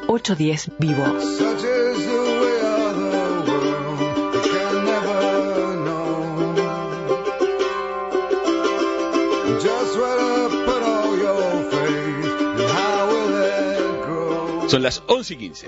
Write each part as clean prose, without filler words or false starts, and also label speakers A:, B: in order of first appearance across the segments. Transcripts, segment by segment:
A: 810 Vivo.
B: Son las 11:15.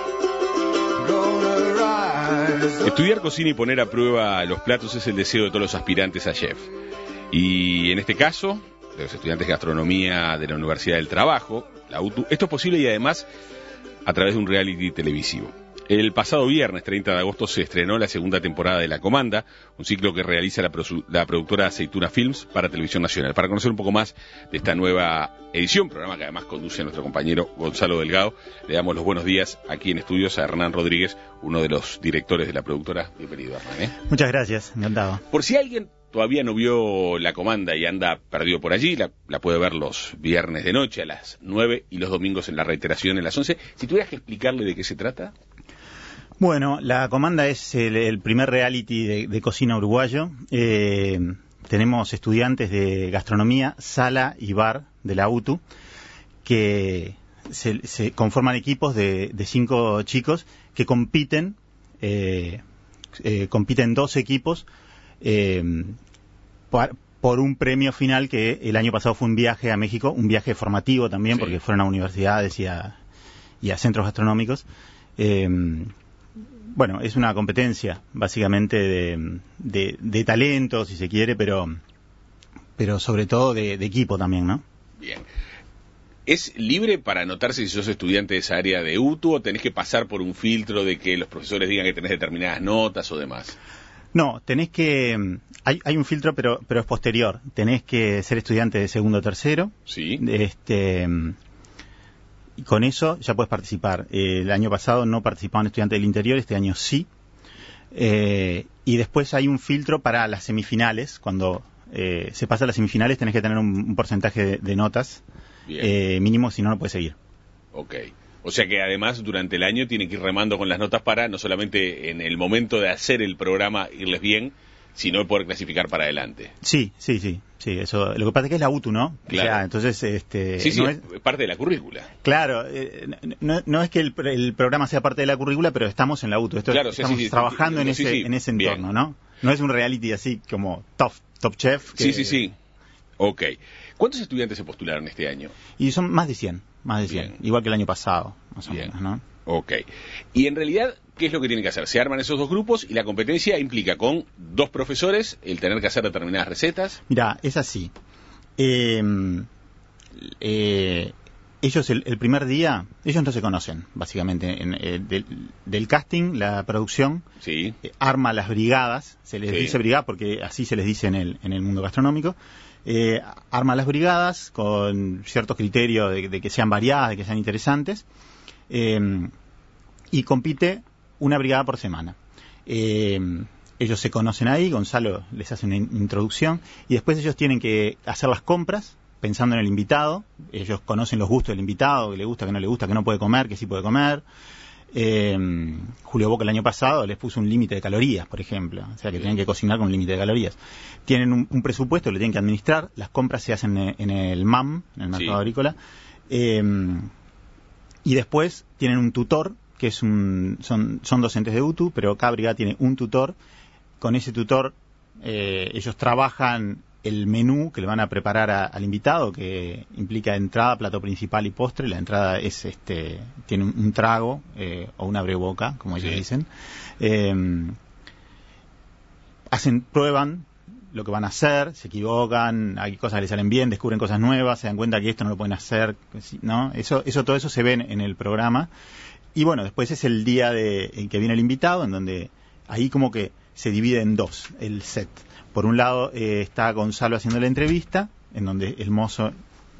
B: Estudiar cocina y poner a prueba los platos es el deseo de todos los aspirantes a chef. Y en este caso, de los estudiantes de gastronomía de la Universidad del Trabajo, la UTU, esto es posible y además a través de un reality televisivo. El pasado viernes 30 de agosto se estrenó la segunda temporada de La Comanda, un ciclo que realiza la productora Aceituna Films para Televisión Nacional. Para conocer un poco más de esta nueva edición, programa que además conduce nuestro compañero Gonzalo Delgado, le damos los buenos días aquí en estudios a Hernán Rodríguez, uno de los directores de la productora. Bienvenido, Hernán.
C: Muchas gracias, encantado.
B: Por si alguien todavía no vio La Comanda y anda perdido por allí, la puede ver los viernes de noche a las 9 y los domingos en la reiteración a las 11. Si tuvieras que explicarle de qué se trata.
C: Bueno, La Comanda es el primer reality de cocina uruguayo. Tenemos estudiantes de gastronomía, sala y bar de la UTU, que se conforman equipos de 5 chicos que compiten 2 equipos por un premio final que el año pasado fue un viaje a México, un viaje formativo también, sí, porque fueron a universidades y a centros gastronómicos. Bueno, es una competencia básicamente de talento, si se quiere, pero sobre todo de equipo también, ¿no?
B: Bien. ¿Es libre para anotarse si sos estudiante de esa área de UTU o tenés que pasar por un filtro de que los profesores digan que tenés determinadas notas o demás?
C: No, tenés que... Hay un filtro, pero es posterior. Tenés que ser estudiante de segundo o tercero.
B: Sí.
C: Y con eso ya puedes participar. El año pasado no participaban estudiantes del interior, este año sí. Y después hay un filtro para las semifinales. Cuando se pasa a las semifinales tenés que tener un porcentaje de notas mínimo, si no, no puedes seguir.
B: Ok. O sea que además durante el año tienen que ir remando con las notas para no solamente en el momento de hacer el programa irles bien, sino poder clasificar para adelante.
C: Sí, eso. Lo que pasa es que es la UTU, ¿no?
B: Claro.
C: O sea, entonces,
B: sí,
C: no
B: es parte de la currícula.
C: Claro, no es que el programa sea parte de la currícula, pero estamos en la UTU. Estamos trabajando en ese entorno, bien, ¿no? No es un reality así como Top Chef.
B: Sí. Ok. ¿Cuántos estudiantes se postularon este año?
C: Y son más de 100.
B: Bien.
C: Igual que el año pasado, más o menos, ¿no?
B: Ok. Y en realidad, ¿qué es lo que tienen que hacer? Se arman esos 2 grupos y la competencia implica con 2 profesores el tener que hacer determinadas recetas.
C: Mirá, es así. Ellos el primer día, ellos no se conocen, básicamente. Del casting, la producción,
B: sí,
C: arma las brigadas, se les dice brigada porque así se les dice en el mundo gastronómico. Arma las brigadas con ciertos criterios de que sean variadas, de que sean interesantes, y compite una brigada por semana. Ellos se conocen ahí, Gonzalo les hace una introducción, y después ellos tienen que hacer las compras pensando en el invitado. Ellos conocen los gustos del invitado, que le gusta, que no le gusta, que no puede comer, que sí puede comer. Julio Boca el año pasado les puso un límite de calorías, por ejemplo, o sea que tienen que cocinar con un límite de calorías. Tienen un presupuesto que lo tienen que administrar, las compras se hacen en el MAM, en el mercado agrícola, y después tienen un tutor, que son docentes de UTU, pero cada brigada tiene un tutor. Con ese tutor ellos trabajan el menú que le van a preparar al invitado, que implica entrada, plato principal y postre. La entrada es tiene un trago o un abreboca, como ellos dicen. Prueban lo que van a hacer, se equivocan, hay cosas que les salen bien, descubren cosas nuevas, se dan cuenta que esto no lo pueden hacer, ¿no? Todo eso se ve en el programa. Y bueno, después es el día en que viene el invitado, en donde ahí como que se divide en 2 el set. Por un lado está Gonzalo haciendo la entrevista, en donde el mozo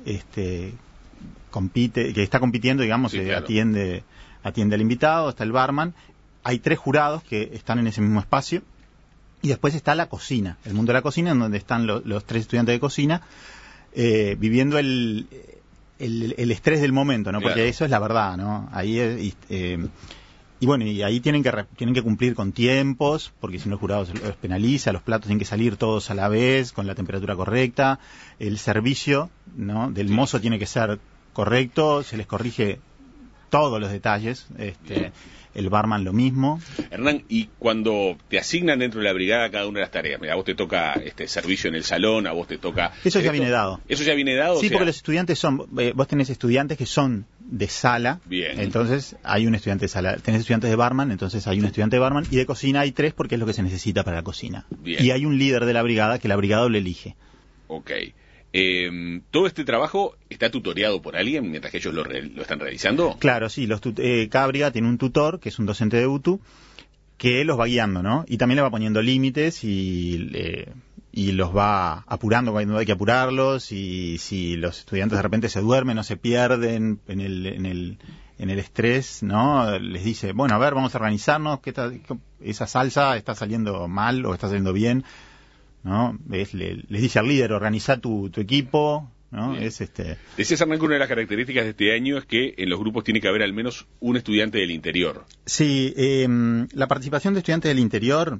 C: compite, que está compitiendo, digamos, claro, atiende al invitado, está el barman. Hay 3 jurados que están en ese mismo espacio. Y después está la cocina, el mundo de la cocina, en donde están los 3 estudiantes de cocina viviendo el estrés del momento, ¿no? Claro. Porque eso es la verdad, ¿no? Ahí y bueno, y ahí tienen que cumplir con tiempos, porque si no el jurado los penaliza. Los platos tienen que salir todos a la vez, con la temperatura correcta. El servicio, ¿no?, del mozo tiene que ser correcto, se les corrige todos los detalles. El barman lo mismo.
B: Hernán, y cuando te asignan dentro de la brigada cada una de las tareas, mira, a vos te toca servicio en el salón, a vos te toca...
C: Eso ya viene dado.
B: ¿Eso ya viene dado?
C: Sí, porque los estudiantes vos tenés estudiantes que son de sala.
B: Bien.
C: Entonces hay un estudiante de sala. Tenés estudiantes de barman, entonces hay un estudiante de barman. Y de cocina hay 3 porque es lo que se necesita para la cocina.
B: Bien.
C: Y hay un líder de la brigada que la brigada lo elige.
B: Ok. ¿Todo este trabajo está tutoreado por alguien mientras que ellos lo están realizando?
C: Claro, sí. Cada brigada tiene un tutor, que es un docente de UTU, que los va guiando, ¿no? Y también le va poniendo límites y los va apurando cuando hay que apurarlos, y si los estudiantes de repente se duermen o se pierden en el estrés, ¿no? Les dice, bueno, a ver, vamos a organizarnos, esa salsa está saliendo mal o está saliendo bien, ¿no? Les dice al líder, organiza tu equipo, ¿no?
B: Decías, Hernán, que una de las características de este año es que en los grupos tiene que haber al menos un estudiante del interior.
C: Sí, la participación de estudiantes del interior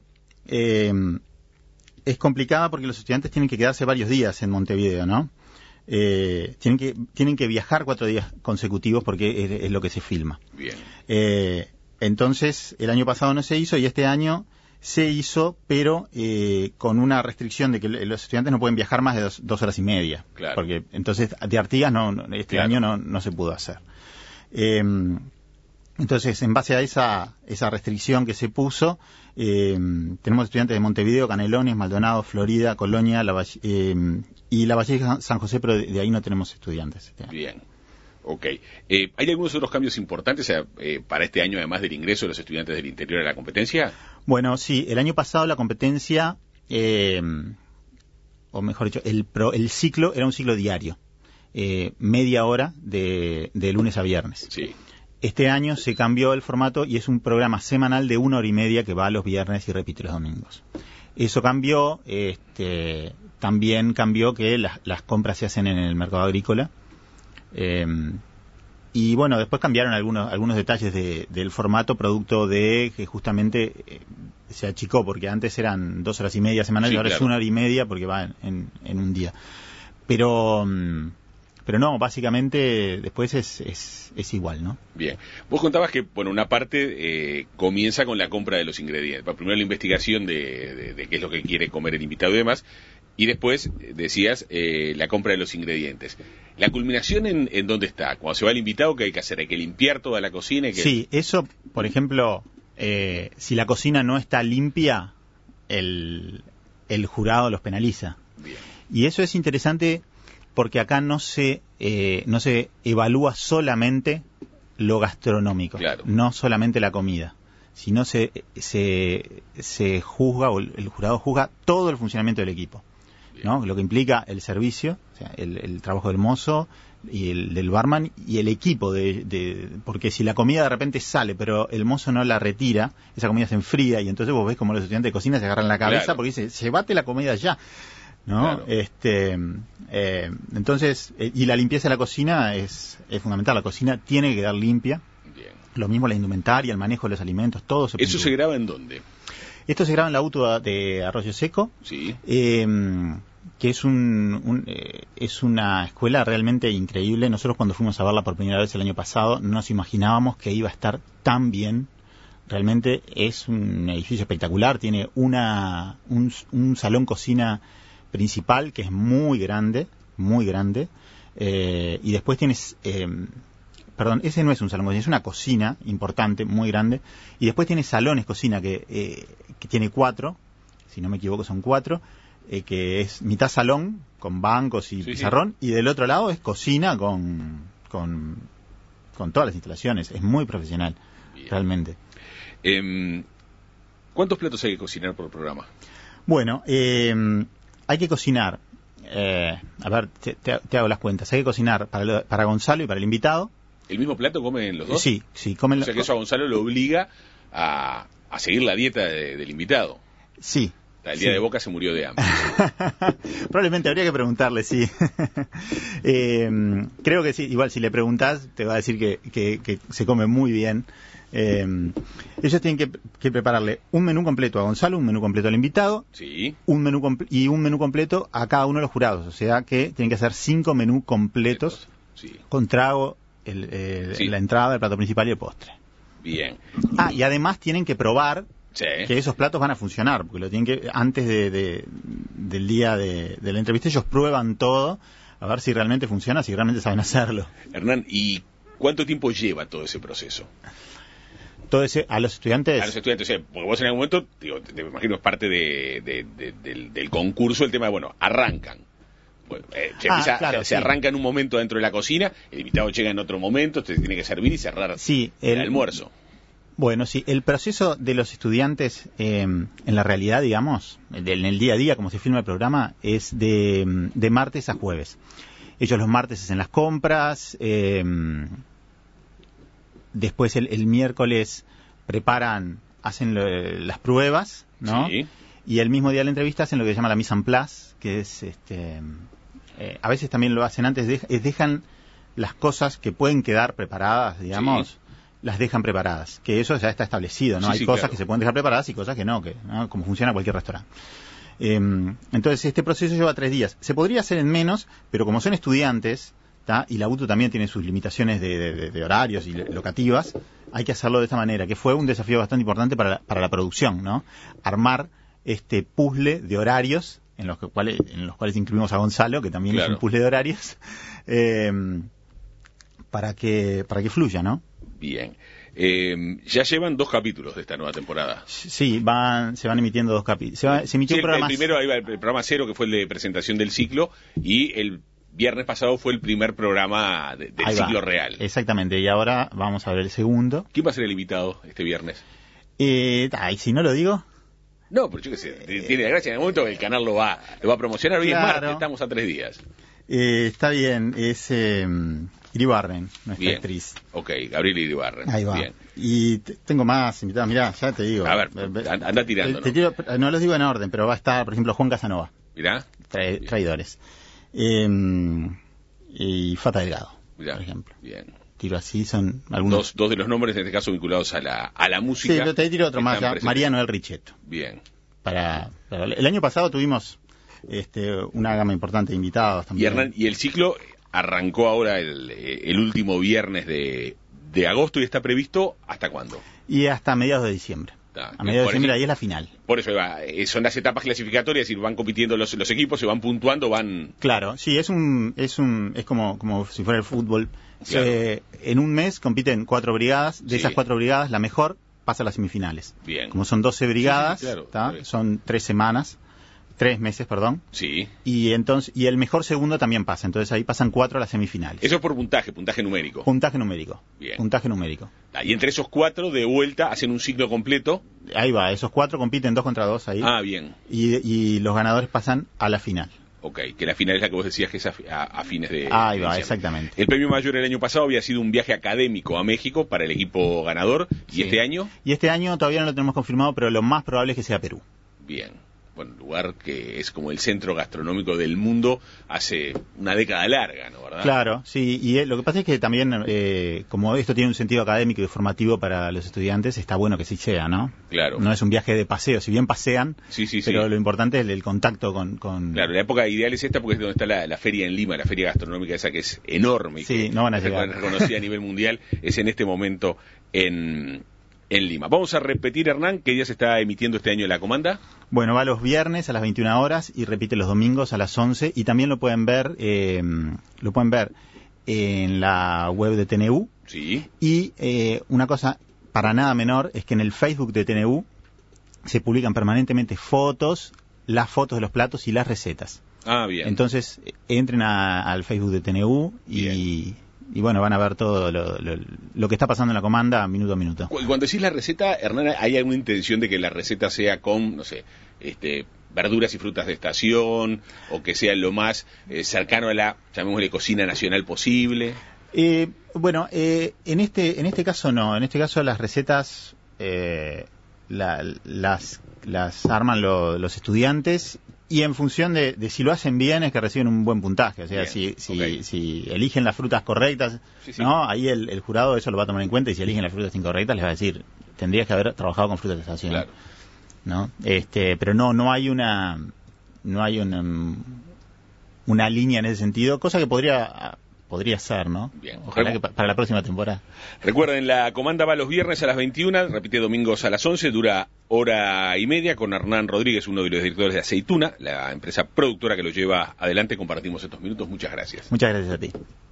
C: es complicada porque los estudiantes tienen que quedarse varios días en Montevideo, ¿no? Tienen que viajar 4 días consecutivos porque es lo que se filma.
B: Bien.
C: Entonces, el año pasado no se hizo y este año se hizo, pero con una restricción de que los estudiantes no pueden viajar más de 2 horas y media.
B: Claro.
C: Porque entonces de Artigas este
B: claro.
C: año no se pudo hacer. Entonces, en base a esa restricción que se puso, tenemos estudiantes de Montevideo, Canelones, Maldonado, Florida, Colonia, y La Valleja, San José, pero de ahí no tenemos estudiantes este año.
B: Bien. Ok. ¿Hay algunos otros cambios importantes para este año, además del ingreso de los estudiantes del interior a la competencia?
C: Bueno, sí. El año pasado la competencia, o mejor dicho, el ciclo era un ciclo diario. Media hora de lunes a viernes.
B: Sí.
C: Este año se cambió el formato y es un programa semanal de 1 hora y media que va los viernes y repite los domingos. Eso cambió. También cambió que las compras se hacen en el mercado agrícola. Y bueno, después cambiaron algunos detalles del formato, producto de que justamente se achicó, porque antes eran 2 horas y media semanales, sí, y ahora claro. Es 1 hora y media porque va en un día. Pero no, básicamente después es igual, ¿no?
B: Bien. Vos contabas que, bueno, una parte comienza con la compra de los ingredientes. Primero la investigación de qué es lo que quiere comer el invitado y demás. Y después, decías, la compra de los ingredientes. ¿La culminación en dónde está? Cuando se va el invitado, ¿qué hay que hacer? ¿Hay que limpiar toda la cocina?
C: Sí, eso, por ejemplo, si la cocina no está limpia, el jurado los penaliza.
B: Bien.
C: Y eso es interesante porque acá no se evalúa solamente lo gastronómico,
B: claro.
C: No solamente la comida, sino se juzga, o el jurado juzga todo el funcionamiento del equipo, ¿no? Lo que implica el servicio, o sea, el trabajo del mozo y el del barman y el equipo porque si la comida de repente sale pero el mozo no la retira, esa comida se enfría y entonces vos ves como los estudiantes de cocina se agarran la cabeza, claro. Porque dicen, llévate la comida ya, ¿no? Claro. Entonces, y la limpieza de la cocina es fundamental. La cocina tiene que quedar limpia.
B: Bien.
C: Lo mismo la indumentaria, el manejo de los alimentos, todo se
B: ¿Eso se graba en dónde?
C: Esto se graba en la UTU de Arroyo Seco.
B: Sí.
C: Que es una escuela realmente increíble. Nosotros cuando fuimos a verla por primera vez el año pasado no nos imaginábamos que iba a estar tan bien. Realmente es un edificio espectacular. Tiene un salón cocina principal que es muy grande, y después tienes, ese no es un salón cocina, es una cocina importante, muy grande, y después tienes salones cocina que tiene 4, si no me equivoco son 4, que es mitad salón con bancos y pizarrón, sí. Y del otro lado es cocina con todas las instalaciones, es muy profesional. Bien. Realmente.
B: ¿Cuántos platos hay que cocinar por programa?
C: Bueno, hay que cocinar, a ver, te hago las cuentas. Hay que cocinar para Gonzalo y para el invitado.
B: ¿El mismo plato comen los dos?
C: Sí, comen.
B: O sea que eso a Gonzalo lo obliga a seguir la dieta del invitado.
C: Sí.
B: El día de Boca se murió de hambre.
C: Probablemente habría que preguntarle, sí. Creo que sí. Igual si le preguntás te va a decir que se come muy bien. Ellos tienen que prepararle un menú completo a Gonzalo, un menú completo al invitado,
B: sí.
C: un menú completo a cada uno de los jurados, o sea que tienen que hacer 5 menús completos, sí. Con trago la entrada, el plato principal y el postre.
B: Bien.
C: Y además tienen que probar que esos platos van a funcionar, porque lo tienen que, antes del día de la entrevista, ellos prueban todo, a ver si realmente funciona, si realmente saben hacerlo.
B: Hernán, ¿y cuánto tiempo lleva todo ese proceso?
C: A los estudiantes.
B: A los estudiantes, porque vos en algún momento, te imagino, es parte del concurso, el tema de, arrancan. Se arranca en un momento dentro de la cocina, el invitado llega en otro momento, te tiene que servir y cerrar el almuerzo.
C: Bueno, sí, el proceso de los estudiantes en la realidad, digamos, en el día a día, como se filma el programa, es de martes a jueves. Ellos los martes hacen las compras, después el miércoles hacen las pruebas, ¿no?
B: Sí.
C: Y el mismo día de la entrevista hacen lo que se llama la mise en place, que es, a veces también lo hacen antes, dejan las cosas que pueden quedar preparadas, digamos, las dejan preparadas, que eso ya está establecido, ¿no? Hay cosas que se pueden dejar preparadas y cosas que no, como funciona cualquier restaurante. Entonces este proceso lleva 3 días. Se podría hacer en menos, pero como son estudiantes, y la UTU también tiene sus limitaciones de horarios y locativas, hay que hacerlo de esta manera, que fue un desafío bastante importante para la producción, ¿no? Armar este puzzle de horarios, en los cuales incluimos a Gonzalo, que también es un puzzle de horarios, para que fluya, ¿no?
B: Bien. Ya llevan 2 capítulos de esta nueva temporada.
C: Sí, se van emitiendo 2 capítulos. Se emitió un programa.
B: El primero, ahí va el programa 0, que fue el de presentación del ciclo, y el viernes pasado fue el primer programa del ciclo real.
C: Exactamente, y ahora vamos a ver el segundo.
B: ¿Quién va a ser el invitado este viernes?
C: Si no lo digo.
B: No, pero yo qué sé, tiene la gracia. En el momento que el canal lo va a promocionar. Hoy es martes, estamos a 3 días.
C: Está bien, es Iribarren, nuestra actriz.
B: Ok, Gabriela Iribarren.
C: Ahí va.
B: Bien.
C: Y tengo más invitados, mirá, ya te digo.
B: A ver, anda tirando.
C: No los digo en orden, pero va a estar, por ejemplo, Juan Casanova.
B: Mirá.
C: Traidores. Y Fata Delgado, por ejemplo.
B: Bien.
C: Tiro así, son algunos.
B: Dos de los nombres, en este caso, vinculados a la música.
C: Sí, pero te tiro otro más, María Noel Richetto.
B: Bien.
C: El año pasado tuvimos una gama importante de invitados también.
B: Y Hernán, y el ciclo arrancó ahora el último viernes de agosto y está previsto ¿hasta cuándo?
C: Y hasta mediados de diciembre. A mediados de diciembre ahí es la final.
B: Por eso son las etapas clasificatorias, y van compitiendo los equipos, se van puntuando, van.
C: Claro, sí, es como si fuera el fútbol.
B: Claro.
C: En un mes compiten 4 brigadas, de esas 4 brigadas la mejor pasa a las semifinales.
B: Bien.
C: Como son 12 brigadas,
B: claro.
C: Son 3 meses, perdón.
B: Sí.
C: Y el mejor segundo también pasa, entonces ahí pasan 4 a las semifinales.
B: Eso es por puntaje numérico.
C: Puntaje numérico.
B: Bien.
C: Puntaje numérico.
B: Y entre esos 4 de vuelta hacen un ciclo completo.
C: Ahí va, esos 4 compiten 2 contra 2 ahí.
B: Bien.
C: Y los ganadores pasan a la final.
B: Ok, que la final es la que vos decías que es a fines de.
C: Ahí va, exactamente.
B: El premio mayor el año pasado había sido un viaje académico a México para el equipo ganador. ¿Y este año?
C: Y este año todavía no lo tenemos confirmado, pero lo más probable es que sea Perú.
B: Bien. Bueno, lugar que es como el centro gastronómico del mundo hace una década larga, ¿no? ¿Verdad?
C: Claro, sí, y lo que pasa es que también, como esto tiene un sentido académico y formativo para los estudiantes, está bueno que sí sea, ¿no?
B: Claro.
C: No es un viaje de paseo, si bien pasean, pero lo importante es el contacto con...
B: Claro, la época ideal es esta porque es donde está la feria en Lima, la feria gastronómica esa que es enorme, y que
C: no van a llegar.
B: Es reconocida a nivel mundial, es en este momento en Lima. Vamos a repetir, Hernán, ¿qué día se está emitiendo este año La Comanda?
C: Bueno, va los viernes a las 21 horas y repite los domingos a las 11, y también lo pueden ver en la web de TNU.
B: Sí.
C: Y una cosa para nada menor es que en el Facebook de TNU se publican permanentemente las fotos de los platos y las recetas.
B: Bien.
C: Entonces entren al Facebook de TNU y bueno, van a ver todo lo que está pasando en La Comanda minuto a minuto.
B: Cuando decís la receta, Hernán, ¿hay alguna intención de que la receta sea con, no sé, verduras y frutas de estación, o que sea lo más cercano a la, llamémosle, cocina nacional posible?
C: Bueno, en este caso no. En este caso las recetas las arman los estudiantes, y en función de si lo hacen bien es que reciben un buen puntaje. O sea, si eligen las frutas correctas, ¿no? Ahí el jurado eso lo va a tomar en cuenta, y si eligen las frutas incorrectas les va a decir, tendrías que haber trabajado con frutas de estación.
B: Claro.
C: ¿No? Pero no hay una línea en ese sentido, cosa que podría podría ser, ¿no?
B: Bien.
C: Ojalá que para la próxima temporada.
B: Recuerden, la comanda va los viernes a las 21, repite domingos a las 11, dura hora y media con Hernán Rodríguez, uno de los directores de Aceituna, la empresa productora que lo lleva adelante. Compartimos estos minutos. Muchas gracias.
C: Muchas gracias a ti.